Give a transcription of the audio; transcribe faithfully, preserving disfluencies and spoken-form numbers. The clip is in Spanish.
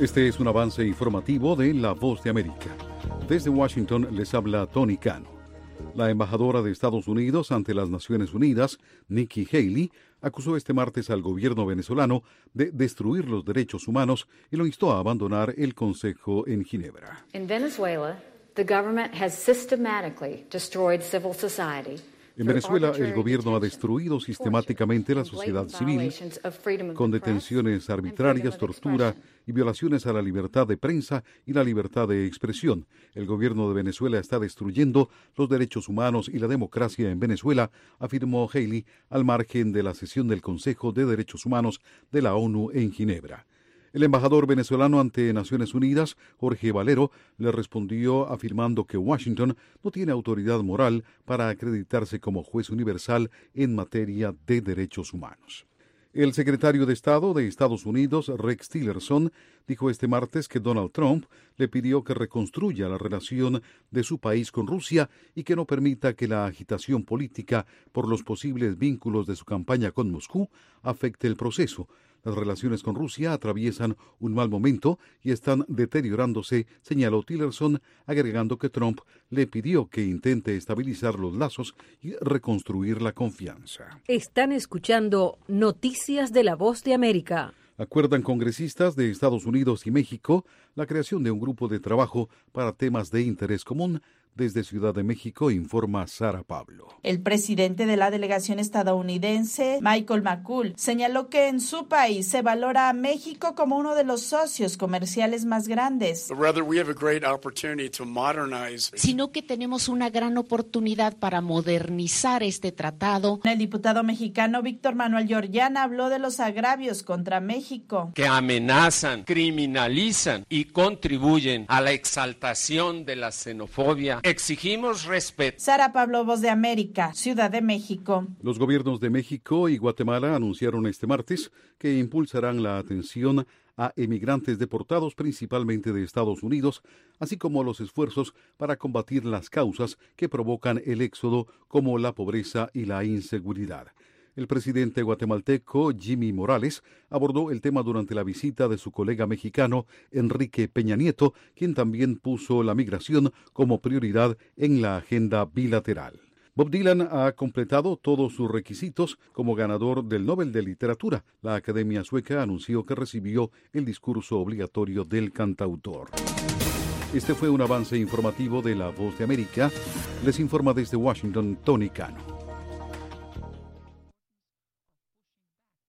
Este es un avance informativo de La Voz de América. Desde Washington les habla Tony Cano. La embajadora de Estados Unidos ante las Naciones Unidas, Nikki Haley, acusó este martes al gobierno venezolano de destruir los derechos humanos y lo instó a abandonar el Consejo en Ginebra. En Venezuela, the government has systematically destroyed civil society. En Venezuela, el gobierno ha destruido sistemáticamente la sociedad civil con detenciones arbitrarias, tortura y violaciones a la libertad de prensa y la libertad de expresión. El gobierno de Venezuela está destruyendo los derechos humanos y la democracia en Venezuela, afirmó Haley al margen de la sesión del Consejo de Derechos Humanos de la ONU en Ginebra. El embajador venezolano ante Naciones Unidas, Jorge Valero, le respondió afirmando que Washington no tiene autoridad moral para acreditarse como juez universal en materia de derechos humanos. El secretario de Estado de Estados Unidos, Rex Tillerson, dijo este martes que Donald Trump le pidió que reconstruya la relación de su país con Rusia y que no permita que la agitación política por los posibles vínculos de su campaña con Moscú afecte el proceso. Las relaciones con Rusia atraviesan un mal momento y están deteriorándose, señaló Tillerson, agregando que Trump le pidió que intente estabilizar los lazos y reconstruir la confianza. Están escuchando Noticias de la Voz de América. Acuerdan congresistas de Estados Unidos y México la creación de un grupo de trabajo para temas de interés común. Desde Ciudad de México informa Sara Pablo. El presidente de la delegación estadounidense, Michael McCaul, señaló que en su país se valora a México como uno de los socios comerciales más grandes. Sino que tenemos una gran oportunidad para modernizar este tratado. El diputado mexicano Víctor Manuel Giorgiana habló de los agravios contra México, que amenazan, criminalizan y contribuyen a la exaltación de la xenofobia. Exigimos respeto. Sara Pablo, Voz de América, Ciudad de México. Los gobiernos de México y Guatemala anunciaron este martes que impulsarán la atención a emigrantes deportados principalmente de Estados Unidos, así como los esfuerzos para combatir las causas que provocan el éxodo, como la pobreza y la inseguridad. El presidente guatemalteco Jimmy Morales abordó el tema durante la visita de su colega mexicano Enrique Peña Nieto, quien también puso la migración como prioridad en la agenda bilateral. Bob Dylan ha completado todos sus requisitos como ganador del Nobel de Literatura. La Academia Sueca anunció que recibió el discurso obligatorio del cantautor. Este fue un avance informativo de La Voz de América. Les informa desde Washington, Tony Cano.